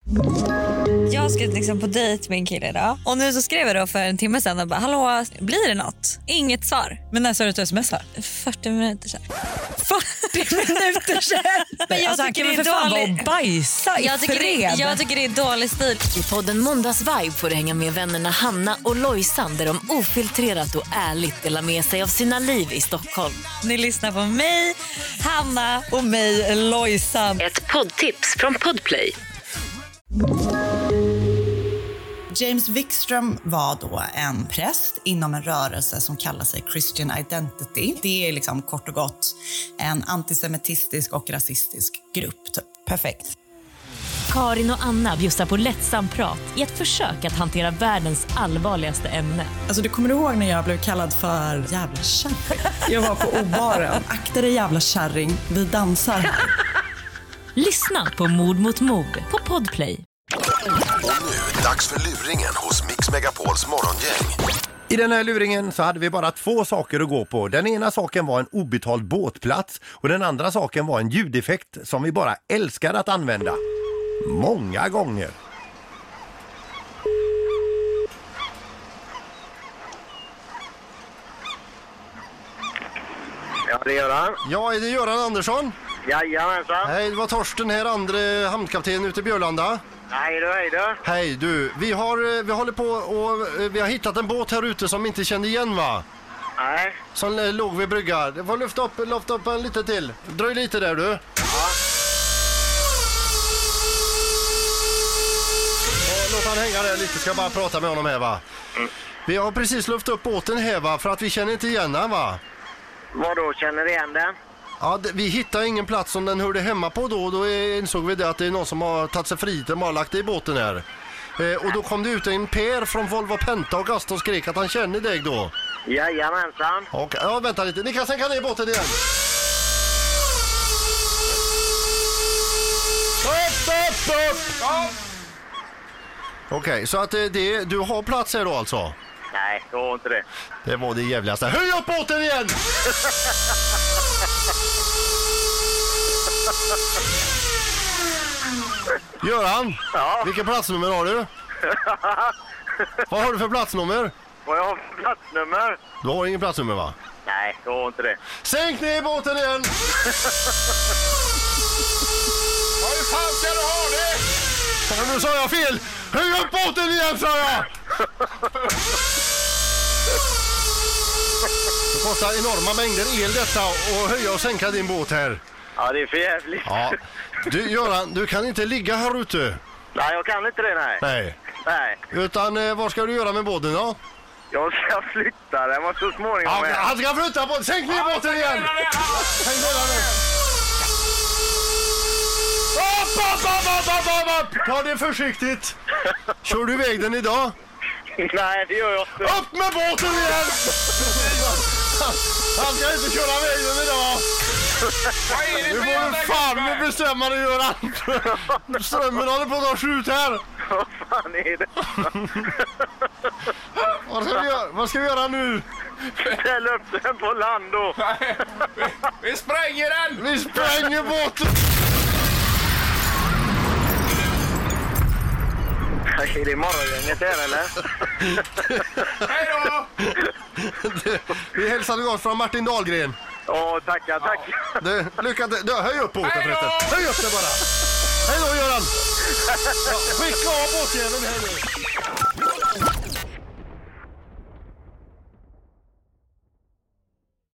Jag ska liksom på dejt med en kille idag. Och nu så skrev jag då för en timme sedan och bara, hallå, blir det något? Inget svar. Men när sa du att du smsar? 40 minuter sedan. 40 minuter sedan? Men jag tycker det är dåligt. Bajsa i fred. Jag tycker det är dålig stil. I podden Måndagsvibe får du hänga med vännerna Hanna och Lojsan där de ofiltrerat och ärligt delar med sig av sina liv i Stockholm. Ni lyssnar på mig, Hanna och mig, Lojsan. Ett poddtips från Podplay. James Wikström var då en präst inom en rörelse som kallar sig Christian Identity. Det är liksom kort och gott en antisemitistisk och rasistisk grupp. Typ. Perfekt. Karin och Anna bjussar på lättsam prat i ett försök att hantera världens allvarligaste ämne. Alltså, du kommer ihåg när jag blev kallad för jävla kärring? Jag var på obaren. Akta dig jävla kärring, vi dansar. Lyssna på Mord mot mord på Podplay. Och nu, dags för luringen hos Mix Megapols morgongäng. I den här luringen så hade vi bara 2 saker att gå på. Den ena saken var en obetald båtplats och den andra saken var en ljudeffekt som vi bara älskar att använda. Många gånger. Ja, det gör han. Ja, är det Göran Andersson? Jajamensan. Hej, det var Torsten här, andre hamnkapten ute i Björlanda. Hej du, hej du. Hej du, vi håller på och vi har hittat en båt här ute som vi inte kände igen, va? Nej. Som låg vid brygga. Det får lyfta upp en lite till. Dröj lite där, du. Ja. Låt han hänga där lite, ska jag bara prata med honom här, va? Vi har precis lyft upp båten här, va? För att vi känner inte igen den, va? Vadå, känner du igen den? Ja, vi hittar ingen plats som den hörde hemma på då. Då insåg vi det att det är någon som har tagit sig fri och har lagt det i båten här. Och då kom det ut en Per från Volvo Penta och Gast och skrek att han känner dig då. Jajamensan. Okej, ja, vänta lite. Ni kan sänka ner båten igen. Upp! Ja. Okej, så att du har plats här då alltså? Nej, det var inte det. Det var det jävligaste. Höj upp båten igen! Göran, Ja. Vilken platsnummer har du? Vad har du för platsnummer? Vad jag har för platsnummer? Du har ingen platsnummer, va? Nej, det var inte det. Sänk ner båten igen! Hur fan ska du ha det? Ja, nu sa jag fel! Höj upp båten igen, sa jag! Det kostar enorma mängder el detta och höja och sänka din båt här. Ja, det är för jävligt. Ja. Du, Göran, du kan inte ligga här ute. Nej, jag kan inte det, nej. Nej. Utan vad ska du göra med båten då? Jag ska flytta den, var så småningom. Ja, han ska flytta båten. Sänk ner båten igen! Sänk ner den. Upp! Ta det försiktigt. Kör du iväg den idag? Nej, det gör jag inte. Upp med båten igen! Han ska inte köra iväg den idag. Nu får du fan bestämma dig, Göran. Strömmen håller på att ta slut här. Vad fan är det? Vad ska vi göra nu? Ställ upp den på land då. Vi spränger den! Vi spränger båten! Är det morgongänget här eller? Hej då! Vi hälsade gott från Martin Dahlgren. Tackar. Lycka till. Höj upp båten förresten. Höj upp det bara. Hej då, Göran. Ja, skicka av båtjäveln här nu.